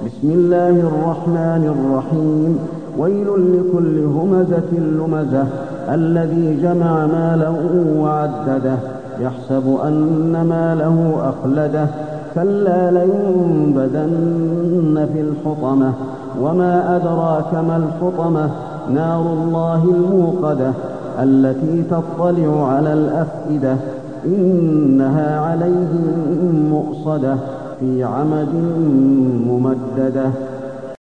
بسم الله الرحمن الرحيم. ويل لكل همزة لمزة الذي جمع مالا وعدده يحسب أن ماله أخلده كلا لينبذن في الحطمة وما أدراك ما الحطمة نار الله الموقدة التي تطلع على الأفئدة إنها عليهم مؤصدة في عمد ممددة.